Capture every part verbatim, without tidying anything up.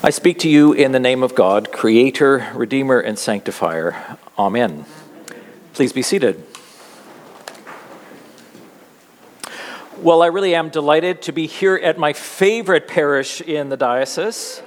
I speak to you in the name of God, Creator, Redeemer, and Sanctifier. Amen. Please be seated. Well, I really am delighted to be here at my favorite parish in the diocese.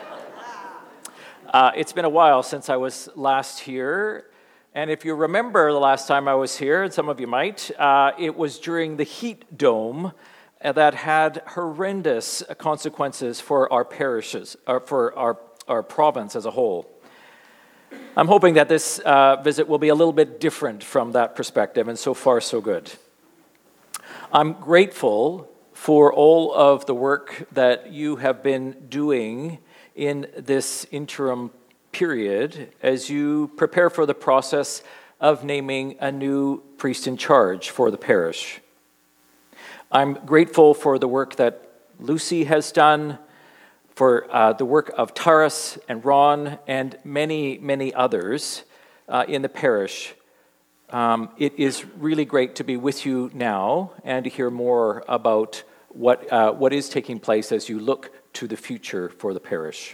Uh, it's been a while since I was last here, and if you remember the last time I was here, and some of you might, uh, it was during the heat dome that had horrendous consequences for our parishes, or for our, our province as a whole. I'm hoping that this uh, visit will be a little bit different from that perspective, and so far so good. I'm grateful for all of the work that you have been doing in this interim period as you prepare for the process of naming a new priest in charge for the parish. I'm grateful for the work that Lucy has done, for uh, the work of Taras and Ron and many, many others uh, in the parish. Um, it is really great to be with you now and to hear more about what uh, what is taking place as you look to the future for the parish.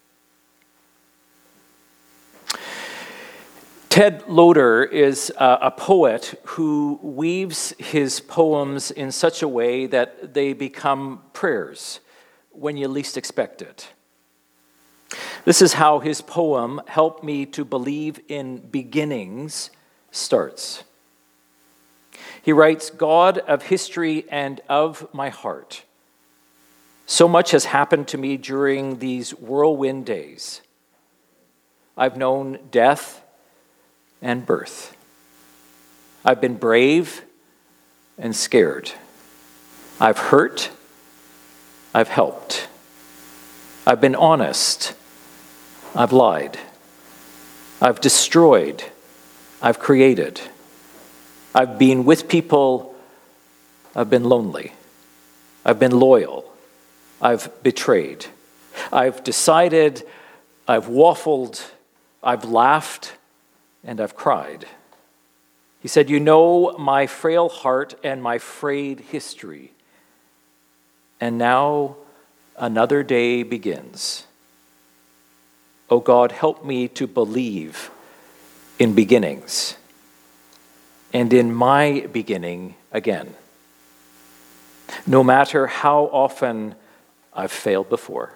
Ted Loder is uh, a poet who weaves his poems in such a way that they become prayers when you least expect it. This is how his poem, "Help Me to Believe in Beginnings," starts. He writes, "God of history and of my heart, so much has happened to me during these whirlwind days. I've known death and birth. I've been brave and scared. I've hurt. I've helped. I've been honest. I've lied. I've destroyed. I've created. I've been with people. I've been lonely. I've been loyal. I've betrayed. I've decided. I've waffled. I've laughed. And I've cried." He said, "You know my frail heart and my frayed history. And now another day begins. Oh God, help me to believe in beginnings, and in my beginning again, no matter how often I've failed before."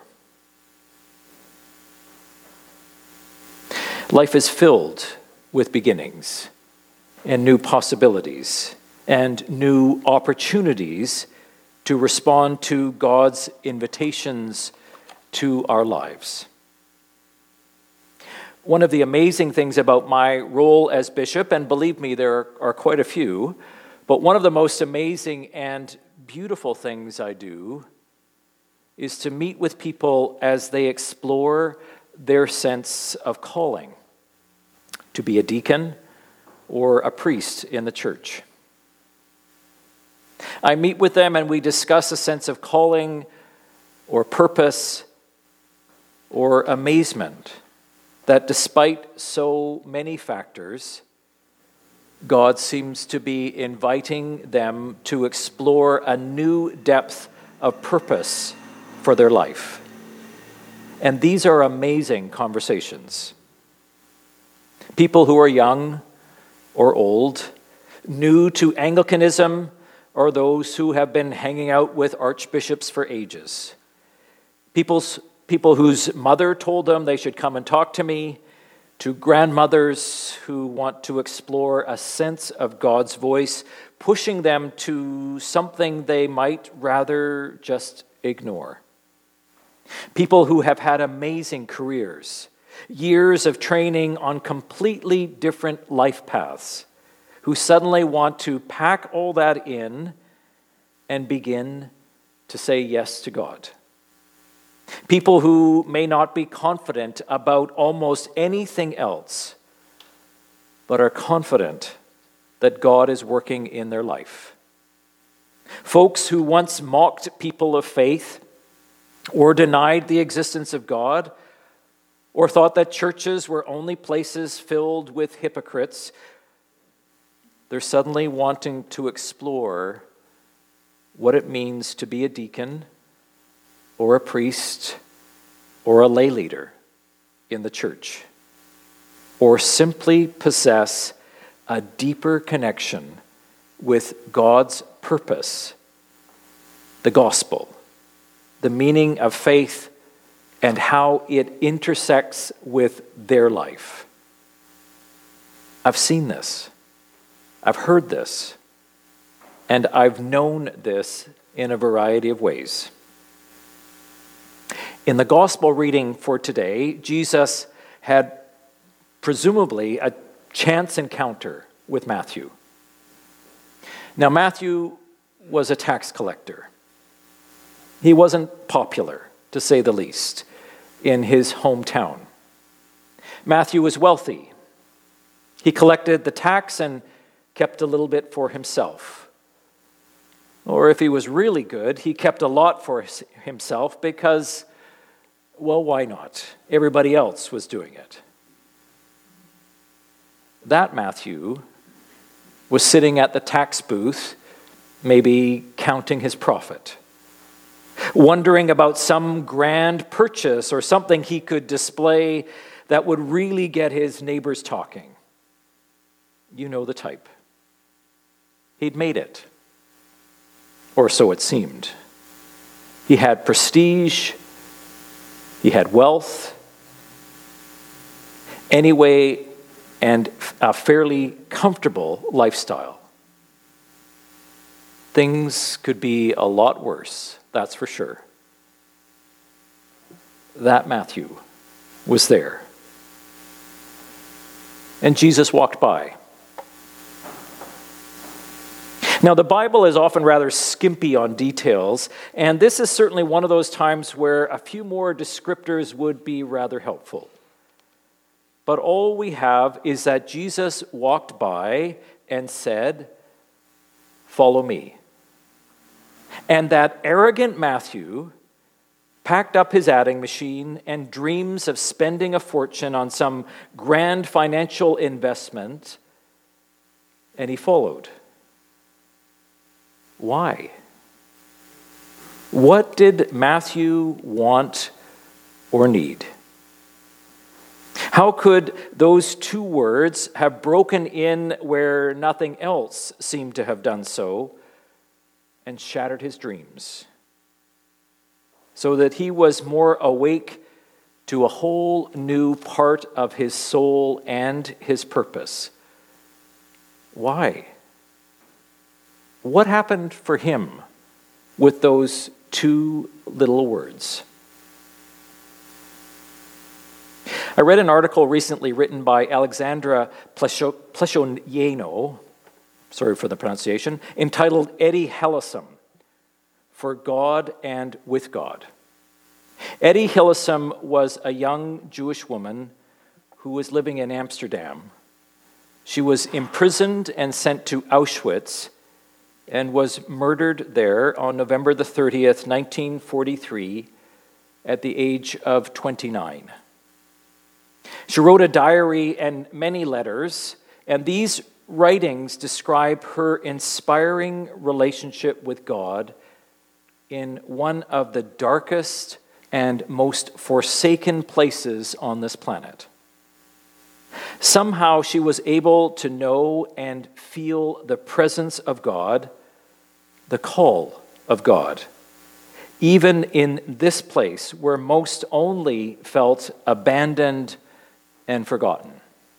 Life is filled with beginnings and new possibilities and new opportunities to respond to God's invitations to our lives. One of the amazing things about my role as bishop, and believe me, there are quite a few, but one of the most amazing and beautiful things I do is to meet with people as they explore their sense of calling to be a deacon or a priest in the church. I meet with them and we discuss a sense of calling or purpose or amazement that despite so many factors, God seems to be inviting them to explore a new depth of purpose for their life. And these are amazing conversations. People who are young or old, new to Anglicanism, or those who have been hanging out with archbishops for ages. People's, people whose mother told them they should come and talk to me, to grandmothers who want to explore a sense of God's voice, pushing them to something they might rather just ignore. People who have had amazing careers, years of training on completely different life paths, who suddenly want to pack all that in and begin to say yes to God. People who may not be confident about almost anything else, but are confident that God is working in their life. Folks who once mocked people of faith or denied the existence of God, or thought that churches were only places filled with hypocrites, they're suddenly wanting to explore what it means to be a deacon or a priest or a lay leader in the church, or simply possess a deeper connection with God's purpose, the gospel, the meaning of faith, and how it intersects with their life. I've seen this. I've heard this. And I've known this in a variety of ways. In the gospel reading for today, Jesus had presumably a chance encounter with Matthew. Now, Matthew was a tax collector. He wasn't popular, to say the least, in his hometown. Matthew was wealthy. He collected the tax and kept a little bit for himself. Or if he was really good, he kept a lot for himself because, well, why not? Everybody else was doing it. That Matthew was sitting at the tax booth, maybe counting his profit, wondering about some grand purchase or something he could display that would really get his neighbors talking. You know the type. He'd made it. Or so it seemed. He had prestige. He had wealth. Anyway, and a fairly comfortable lifestyle. Things could be a lot worse, that's for sure. That Matthew was there. And Jesus walked by. Now, the Bible is often rather skimpy on details, and this is certainly one of those times where a few more descriptors would be rather helpful. But all we have is that Jesus walked by and said, "Follow me." And that arrogant Matthew packed up his adding machine and dreams of spending a fortune on some grand financial investment, and he followed. Why? What did Matthew want or need? How could those two words have broken in where nothing else seemed to have done so and shattered his dreams, so that he was more awake to a whole new part of his soul and his purpose? Why? What happened for him with those two little words? I read an article recently written by Alexandra Pleshonieno, sorry for the pronunciation, entitled Etty Hillesum, For God and With God. Etty Hillesum was a young Jewish woman who was living in Amsterdam. She was imprisoned and sent to Auschwitz and was murdered there on November the thirtieth, nineteen forty-three, at the age of twenty-nine. She wrote a diary and many letters, and these writings describe her inspiring relationship with God in one of the darkest and most forsaken places on this planet. Somehow she was able to know and feel the presence of God, the call of God, even in this place where most only felt abandoned and forgotten.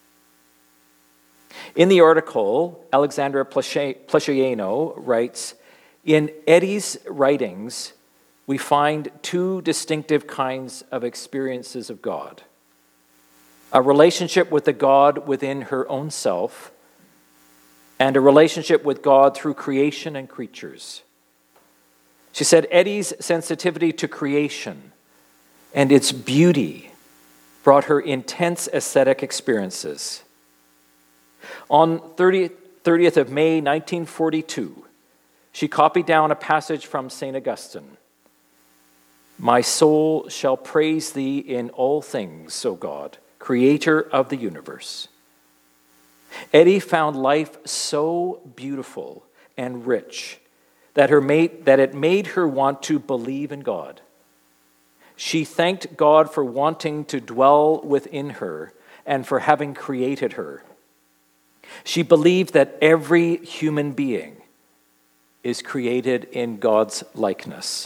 In the article, Alexandra Pleshonieno writes, "In Etty's writings, we find two distinctive kinds of experiences of God. A relationship with the God within her own self, and a relationship with God through creation and creatures." She said Etty's sensitivity to creation and its beauty brought her intense aesthetic experiences. On thirtieth of May, nineteen forty-two, she copied down a passage from Saint Augustine. "My soul shall praise thee in all things, O God, creator of the universe." Etty found life so beautiful and rich that her mate, that it made her want to believe in God. She thanked God for wanting to dwell within her and for having created her. She believed that every human being is created in God's likeness.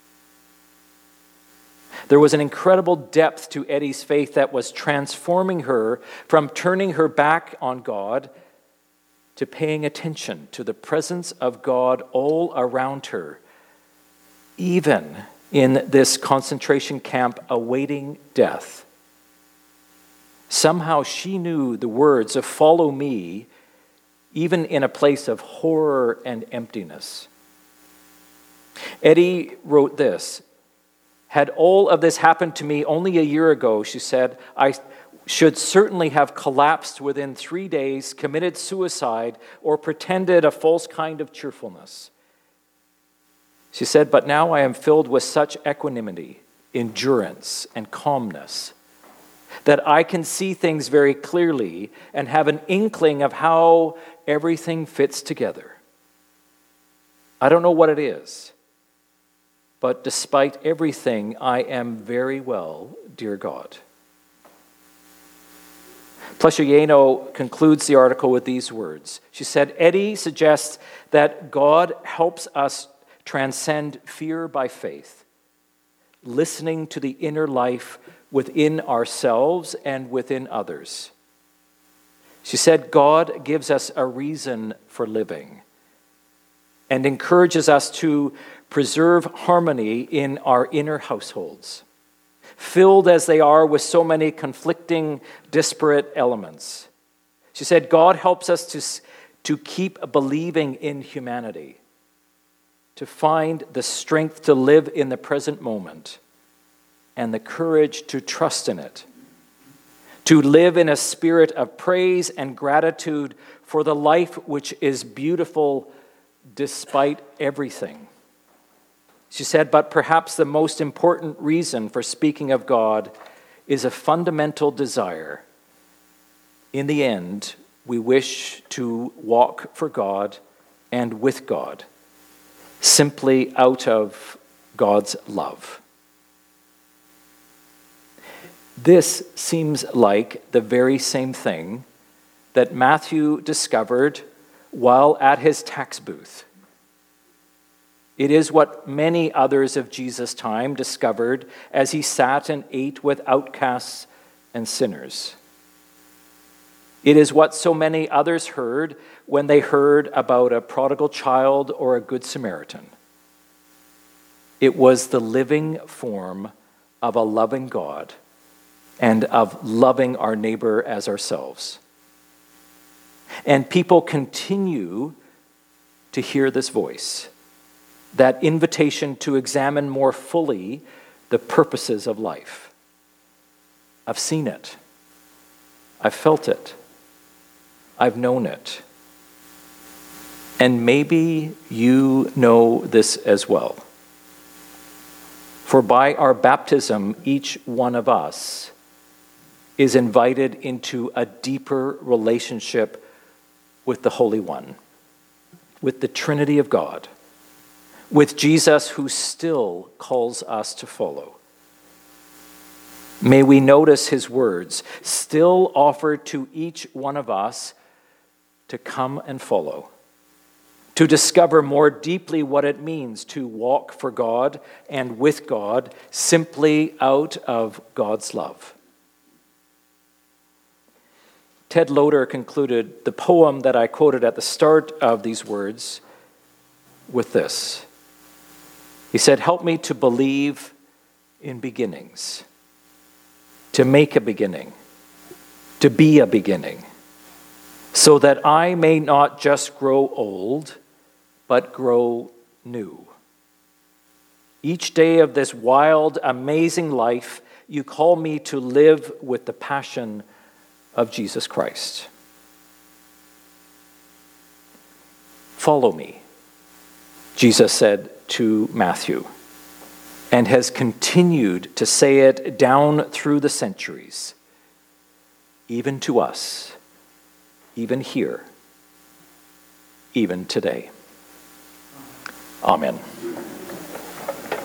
There was an incredible depth to Eddie's faith that was transforming her from turning her back on God to paying attention to the presence of God all around her, even in this concentration camp awaiting death. Somehow she knew the words of "follow me," even in a place of horror and emptiness. Eddie wrote this: "Had all of this happened to me only a year ago," she said, "I should certainly have collapsed within three days, committed suicide, or pretended a false kind of cheerfulness." She said, "But now I am filled with such equanimity, endurance, and calmness that I can see things very clearly and have an inkling of how everything fits together. I don't know what it is, but despite everything, I am very well, dear God." Plesciano concludes the article with these words. She said, "Eddie suggests that God helps us transcend fear by faith, listening to the inner life within ourselves and within others. She said, God gives us a reason for living and encourages us to preserve harmony in our inner households, filled as they are with so many conflicting, disparate elements. She said, God helps us to, to keep believing in humanity, to find the strength to live in the present moment and the courage to trust in it, to live in a spirit of praise and gratitude for the life which is beautiful despite everything. She said, but perhaps the most important reason for speaking of God is a fundamental desire. In the end, we wish to walk for God and with God, simply out of God's love. This seems like the very same thing that Matthew discovered while at his tax booth. It is what many others of Jesus' time discovered as he sat and ate with outcasts and sinners. It is what so many others heard when they heard about a prodigal child or a good Samaritan. It was the living form of a loving God and of loving our neighbor as ourselves. And people continue to hear this voice, that invitation to examine more fully the purposes of life. I've seen it. I've felt it. I've known it. And maybe you know this as well. For by our baptism, each one of us is invited into a deeper relationship with the Holy One, with the Trinity of God, with Jesus who still calls us to follow. May we notice his words, still offered to each one of us to come and follow, to discover more deeply what it means to walk for God and with God simply out of God's love. Ted Loder concluded the poem that I quoted at the start of these words with this. He said, help me to believe in beginnings, to make a beginning, to be a beginning, so that I may not just grow old, but grow new. Each day of this wild, amazing life, you call me to live with the passion of Jesus Christ. Follow me, Jesus said to Matthew, and has continued to say it down through the centuries, even to us, even here, even today. Amen.